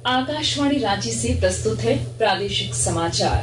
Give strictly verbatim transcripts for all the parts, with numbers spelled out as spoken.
आकाशवाणी रांची से प्रस्तुत है प्रादेशिक समाचार।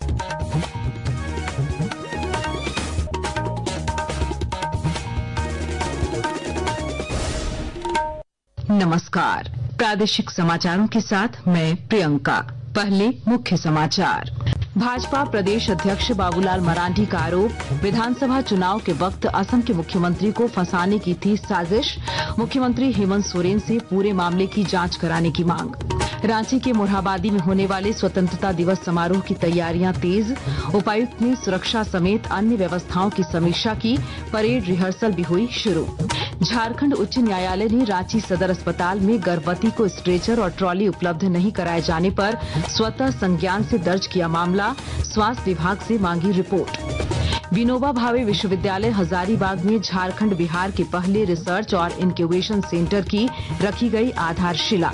नमस्कार, प्रादेशिक समाचारों के साथ मैं प्रियंका। पहले मुख्य समाचार। भाजपा प्रदेश अध्यक्ष बाबूलाल मरांडी का आरोप, विधानसभा चुनाव के वक्त असम के मुख्यमंत्री को फंसाने की थी साजिश। मुख्यमंत्री हेमंत सोरेन से पूरे मामले की जांच कराने की मांग। रांची के मोरहाबादी में होने वाले स्वतंत्रता दिवस समारोह की तैयारियां तेज। उपायुक्त ने सुरक्षा समेत अन्य व्यवस्थाओं की समीक्षा की। परेड रिहर्सल भी हुई शुरू। झारखंड उच्च न्यायालय ने रांची सदर अस्पताल में गर्भवती को स्ट्रेचर और ट्रॉली उपलब्ध नहीं कराए जाने पर स्वतः संज्ञान से दर्ज किया मामला। स्वास्थ्य विभाग से मांगी रिपोर्ट। विनोबा भावे विश्वविद्यालय हजारीबाग में झारखंड बिहार के पहले रिसर्च और इंक्यूबेशन सेंटर की रखी गई आधारशिला।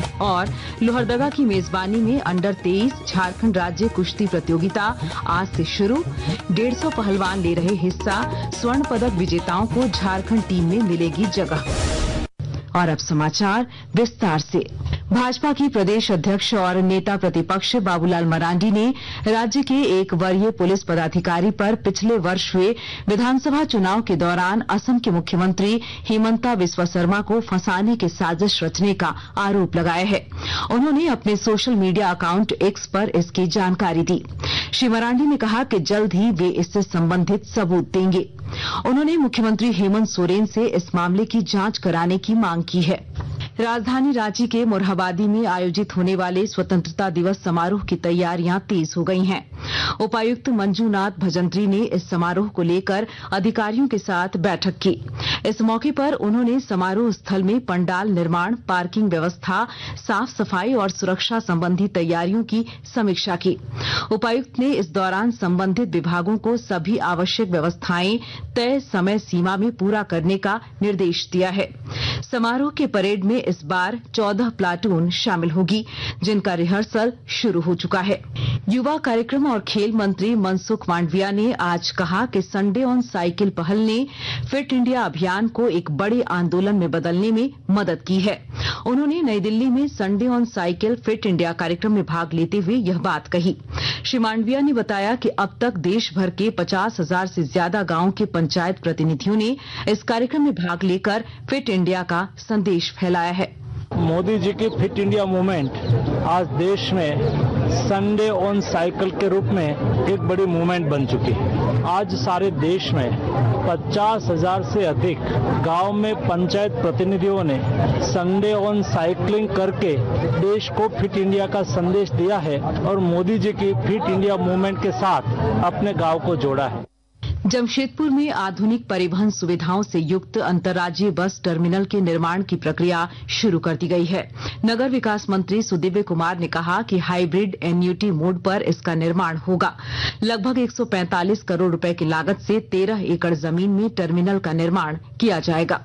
और लोहरदगा की मेजबानी में अंडर तेईस झारखंड राज्य कुश्ती प्रतियोगिता आज से शुरू। डेढ़ सौ पहलवान ले रहे हिस्सा। स्वर्ण पदक विजेताओं को झारखंड टीम में मिलेगी जगह। और अब समाचार विस्तार से। भाजपा की प्रदेश अध्यक्ष और नेता प्रतिपक्ष बाबूलाल मरांडी ने राज्य के एक वरीय पुलिस पदाधिकारी पर पिछले वर्ष हुए विधानसभा चुनाव के दौरान असम के मुख्यमंत्री हिमंता बिस्वा शर्मा को फंसाने की साजिश रचने का आरोप लगाया है। उन्होंने अपने सोशल मीडिया अकाउंट एक्स पर इसकी जानकारी दी। श्री मरांडी ने कहा कि जल्द ही वे इससे संबंधित सबूत देंगे। उन्होंने मुख्यमंत्री हेमंत सोरेन से इस मामले की जांच कराने की मांग की है। राजधानी रांची के मोरहाबादी में आयोजित होने वाले स्वतंत्रता दिवस समारोह की तैयारियां तेज हो गई हैं। उपायुक्त मंजूनाथ भजंत्री ने इस समारोह को लेकर अधिकारियों के साथ बैठक की। इस मौके पर उन्होंने समारोह स्थल में पंडाल निर्माण, पार्किंग व्यवस्था, साफ सफाई और सुरक्षा संबंधी तैयारियों की समीक्षा की। उपायुक्त ने इस दौरान संबंधित विभागों को सभी आवश्यक व्यवस्थाएं तय समय सीमा में पूरा करने का निर्देश दिया है। समारोह के परेड में इस बार चौदह प्लाटून शामिल होगी, जिनका रिहर्सल शुरू हो चुका है। युवा कार्यक्रम और खेल मंत्री मनसुख मांडविया ने आज कहा कि संडे ऑन साइकिल पहल ने फिट इंडिया अभियान को एक बड़े आंदोलन में बदलने में मदद की है। उन्होंने नई दिल्ली में Sunday on cycle fit India कार्यक्रम में भाग लेते हुए यह बात कही। श्री मांडविया ने बताया कि अब तक देश भर के पचास हजार से ज्यादा गांवों के पंचायत प्रतिनिधियों ने इस कार्यक्रम में भाग लेकर फिट इंडिया का संदेश फैलाया है। मोदी जी की फिट इंडिया मूवमेंट आज देश में संडे ऑन साइकिल के रूप में एक बड़ी मूवमेंट बन चुकी है। आज सारे देश में पचास हजार से अधिक गांव में पंचायत प्रतिनिधियों ने संडे ऑन साइकिलिंग करके देश को फिट इंडिया का संदेश दिया है और मोदी जी की फिट इंडिया मूवमेंट के साथ अपने गांव को जोड़ा है। जमशेदपुर में आधुनिक परिवहन सुविधाओं से युक्त अंतर्राज्यीय बस टर्मिनल के निर्माण की प्रक्रिया शुरू कर दी गई है। नगर विकास मंत्री सुदिव्य कुमार ने कहा कि हाइब्रिड एन्युटी मोड पर इसका निर्माण होगा। लगभग एक सौ पैंतालीस करोड़ रुपए की लागत से तेरह एकड़ जमीन में टर्मिनल का निर्माण किया जाएगा।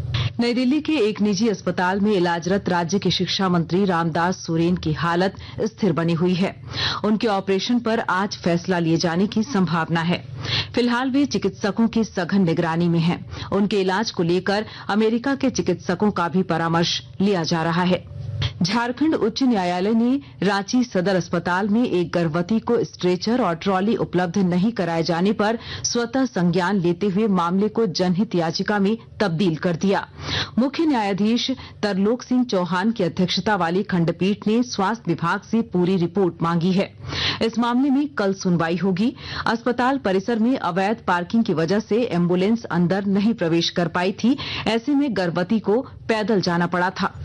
नई दिल्ली के एक निजी अस्पताल में इलाजरत राज्य के शिक्षा मंत्री रामदास सोरेन की हालत स्थिर बनी हुई है। उनके ऑपरेशन पर आज फैसला लिए जाने की संभावना है। फिलहाल वे चिकित्सकों की सघन निगरानी में हैं। उनके इलाज को लेकर अमेरिका के चिकित्सकों का भी परामर्श लिया जा रहा है। झारखंड उच्च न्यायालय ने रांची सदर अस्पताल में एक गर्भवती को स्ट्रेचर और ट्रॉली उपलब्ध नहीं कराए जाने पर स्वतः संज्ञान लेते हुए मामले को जनहित याचिका में तब्दील कर दिया। मुख्य न्यायाधीश तरलोक सिंह चौहान की अध्यक्षता वाली खंडपीठ ने स्वास्थ्य विभाग से पूरी रिपोर्ट मांगी है। इस मामले में कल सुनवाई होगी। अस्पताल परिसर में अवैध पार्किंग की वजह से एम्बुलेंस अंदर नहीं प्रवेश कर पाई थी। ऐसे में गर्भवती को पैदल जाना पड़ा था।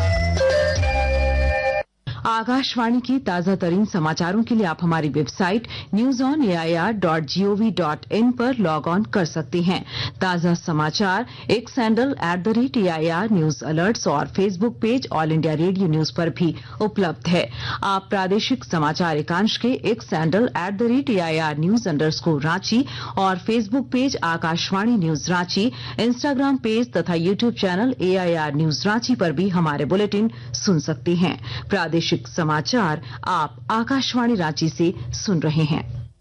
आकाशवाणी की ताजा तरीन समाचारों के लिए आप हमारी website news on A I R dot G O V dot in पर लॉग ऑन कर सकते हैं। ताजा समाचार X handle at the rate A I R news alerts और Facebook page All India Radio news पर भी उपलब्ध है। आप प्रादेशिक समाचार एकांश के X handle at the rate A I R news underscore Ranchi और Facebook page Akashvani news Ranchi, Instagram page तथा YouTube channel A I R news Ranchi पर भी हमारे बुलेटिन सुन सकते हैं। प्रादेशिक समाचार आप आकाशवाणी रांची से सुन रहे हैं।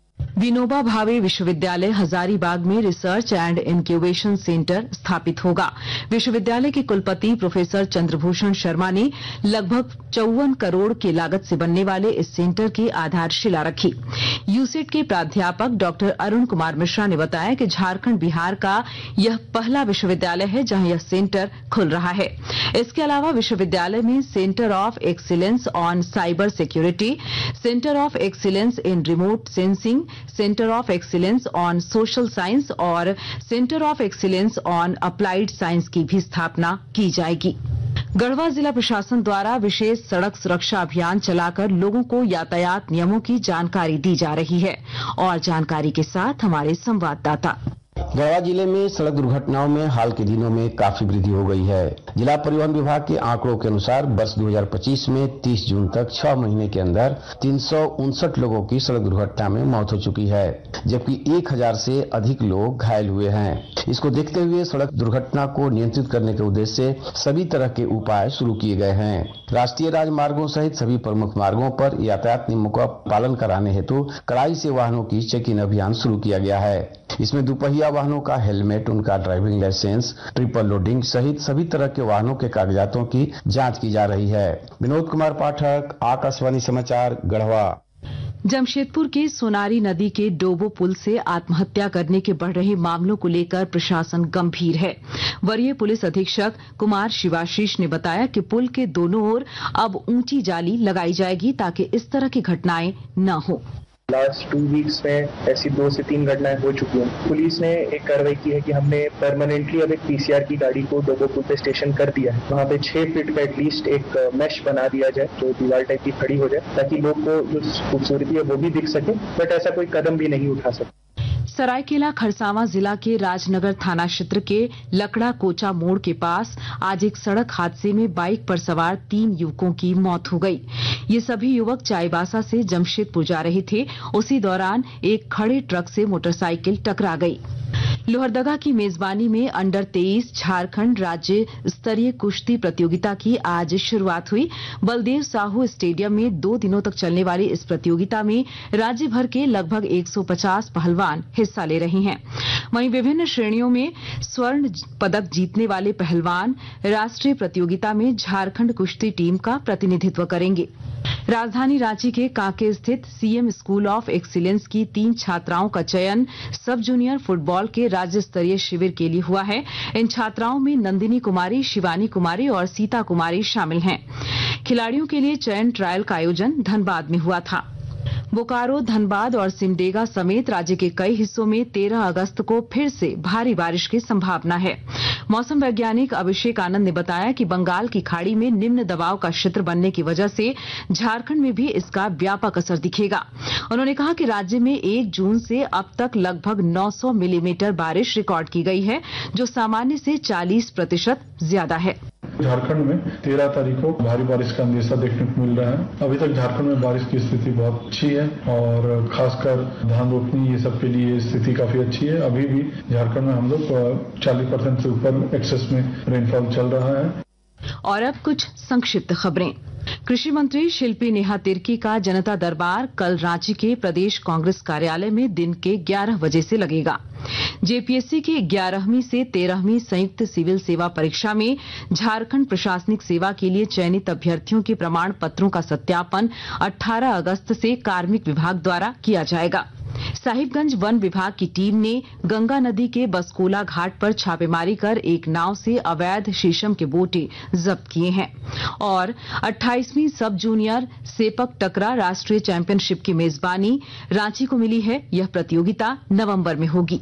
विनोबा भावे विश्वविद्यालय हजारीबाग में रिसर्च एंड इंक्यूबेशन सेंटर स्थापित होगा। विश्वविद्यालय के कुलपति प्रोफेसर चंद्रभूषण शर्मा ने लगभग चौवन करोड़ की लागत से बनने वाले इस सेंटर की आधारशिला रखी। यूसेट के प्राध्यापक डॉक्टर अरुण कुमार मिश्रा ने बताया कि झारखंड बिहार का यह पहला विश्वविद्यालय है जहां यह सेंटर खुल रहा है। इसके अलावा विश्वविद्यालय में centre of excellence on cyber security, centre of excellence in remote sensing, centre of excellence on social science और centre of excellence on applied science की भी स्थापना की जाएगी। गढ़वा जिला प्रशासन द्वारा विशेष सड़क सुरक्षा अभियान चलाकर लोगों को यातायात नियमों की जानकारी दी जा रही है। और जानकारी के साथ हमारे संवाददाता। गढ़वा जिले में सड़क दुर्घटनाओं में हाल के दिनों में काफी वृद्धि हो गई है। जिला परिवहन विभाग के आंकड़ों के अनुसार वर्ष दो हज़ार पच्चीस में तीस जून तक छह महीने के अंदर तीन सौ उनसठ लोगों की सड़क दुर्घटना में मौत हो चुकी है, जबकि एक हजार से अधिक लोग घायल हुए हैं। इसको देखते हुए सड़क दुर्घटना को नियंत्रित करने के उद्देश्य से सभी तरह के उपाय शुरू किए गए हैं। राष्ट्रीय राजमार्गों सहित सभी प्रमुख मार्गों पर यातायात नियमों का पालन कराने हेतु कड़ाई से वाहनों की चेकिंग अभियान शुरू किया गया है। इसमें दुपहिया वाहनों का हेलमेट, उनका ड्राइविंग लाइसेंस, ट्रिपल लोडिंग सहित सभी तरह के वाहनों के कागजातों की जांच की जा रही है। विनोद कुमार पाठक, आकाशवाणी समाचार, गढ़वा। जमशेदपुर के सोनारी नदी के डोबो पुल से आत्महत्या करने के बढ़ रहे मामलों को लेकर प्रशासन गंभीर है। वरीय पुलिस अधीक्षक कुमार शिवाशीष ने बताया कि पुल के दोनों ओर अब ऊंची जाली लगाई जाएगी ताकि इस तरह की घटनाएं न हो। लास्ट टू वीक्स में ऐसी दो से तीन घटनाएं हो चुकी हैं। पुलिस ने एक कार्रवाई की है कि हमने परमानेंटली अब एक पीसीआर की गाड़ी को डोबो पुल पे स्टेशन कर दिया है। वहाँ पे छह फीट का एटलीस्ट एक मैश बना दिया जाए जो दीवार टाइप की खड़ी हो जाए ताकि लोग को जो खूबसूरती है वो भी दिख सके, बट ऐसा कोई कदम भी नहीं उठा सके। सरायकेला खरसावां जिला के राजनगर थाना क्षेत्र के लकड़ा कोचा मोड़ के पास आज एक सड़क हादसे में बाइक पर सवार तीन युवकों की मौत हो गई। ये सभी युवक चाईबासा से जमशेदपुर जा रहे थे। उसी दौरान एक खड़े ट्रक से मोटरसाइकिल टकरा गई। लोहरदगा की मेजबानी में अंडर तेईस झारखंड राज्य स्तरीय कुश्ती प्रतियोगिता की आज शुरुआत हुई। बलदेव साहू स्टेडियम में दो दिनों तक चलने वाली इस प्रतियोगिता में राज्य भर के लगभग एक सौ पचास पहलवान हिस्सा ले रहे हैं। वहीं विभिन्न श्रेणियों में स्वर्ण पदक जीतने वाले पहलवान राष्ट्रीय प्रतियोगिता में झारखंड कुश्ती टीम का प्रतिनिधित्व करेंगे। राजधानी रांची के कांके स्थित सीएम स्कूल ऑफ एक्सीलेंस की तीन छात्राओं का चयन सब जूनियर फुटबॉल के राज्य स्तरीय शिविर के लिए हुआ है। इन छात्राओं में नंदिनी कुमारी, शिवानी कुमारी और सीता कुमारी शामिल हैं। खिलाड़ियों के लिए चयन ट्रायल का आयोजन धनबाद में हुआ था। बोकारो, धनबाद और सिमडेगा समेत राज्य के कई हिस्सों में तेरह अगस्त को फिर से भारी बारिश की संभावना है। मौसम वैज्ञानिक अभिषेक आनंद ने बताया कि बंगाल की खाड़ी में निम्न दबाव का क्षेत्र बनने की वजह से झारखंड में भी इसका व्यापक असर दिखेगा। उन्होंने कहा कि राज्य में एक जून से अब तक लगभग नौ सौ मिलीमीटर बारिश रिकॉर्ड की गई है, जो सामान्य से चालीस प्रतिशत ज्यादा है। झारखंड में तेरह तारीख को भारी बारिश का अंदेशा देखने को मिल रहा है। अभी तक झारखंड में बारिश की स्थिति बहुत अच्छी है और खासकर धान रोपनी ये सब के लिए स्थिति काफी अच्छी है। अभी भी झारखंड में हम लोग चालीस परसेंट से ऊपर एक्सेस में रेनफॉल चल रहा है। और अब कुछ संक्षिप्त खबरें। कृषि मंत्री शिल्पी नेहा तिर्की का जनता दरबार कल रांची के प्रदेश कांग्रेस कार्यालय में दिन के ग्यारह बजे से लगेगा। जेपीएससी की ग्यारहवीं से तेरहवीं संयुक्त सिविल सेवा परीक्षा में झारखंड प्रशासनिक सेवा के लिए चयनित अभ्यर्थियों के प्रमाण पत्रों का सत्यापन अठारह अगस्त से कार्मिक विभाग द्वारा किया जाएगा। साहिबगंज वन विभाग की टीम ने गंगा नदी के बसकोला घाट पर छापेमारी कर एक नाव से अवैध शीशम के बोटे जब्त किए हैं। और अट्ठाईसवीं सब जूनियर सेपक टकरा राष्ट्रीय चैंपियनशिप की मेजबानी रांची को मिली है। यह प्रतियोगिता नवंबर में होगी।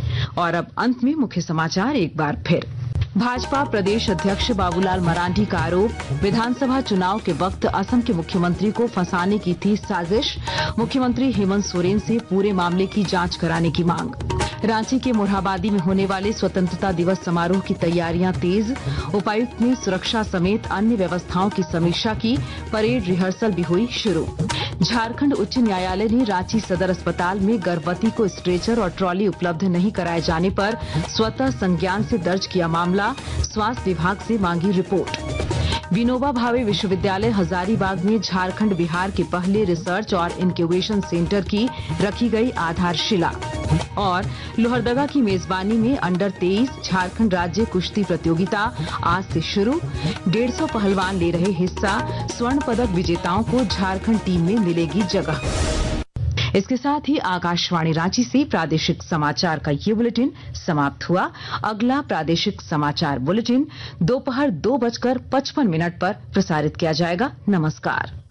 और अब अंत में मुख्य समाचार एक बार फिर। भाजपा प्रदेश अध्यक्ष बाबूलाल मरांडी का आरोप, विधानसभा चुनाव के वक्त असम के मुख्यमंत्री को फंसाने की थी साजिश। मुख्यमंत्री हेमंत सोरेन से पूरे मामले की जांच कराने की मांग। रांची के मोरहाबादी में होने वाले स्वतंत्रता दिवस समारोह की तैयारियां तेज। उपायुक्त ने सुरक्षा समेत अन्य व्यवस्थाओं की समीक्षा की। परेड रिहर्सल भी हुई शुरू। झारखंड उच्च न्यायालय ने रांची सदर अस्पताल में गर्भवती को स्ट्रेचर और ट्रॉली उपलब्ध नहीं कराए जाने पर स्वतः संज्ञान से दर्ज किया मामला। स्वास्थ्य विभाग से मांगी रिपोर्ट। विनोबा भावे विश्वविद्यालय हजारीबाग में झारखंड बिहार के पहले रिसर्च और इंक्यूबेशन सेंटर की रखी गई आधारशिला। और लोहरदगा की मेजबानी में अंडर तेईस झारखंड राज्य कुश्ती प्रतियोगिता आज से शुरू। डेढ़ सौ पहलवान ले रहे हिस्सा। स्वर्ण पदक विजेताओं को झारखंड टीम में मिलेगी जगह। इसके साथ ही आकाशवाणी रांची से प्रादेशिक समाचार का ये बुलेटिन समाप्त हुआ। अगला प्रादेशिक समाचार बुलेटिन दोपहर दो बजकर पचपन मिनट पर प्रसारित किया जाएगा। नमस्कार।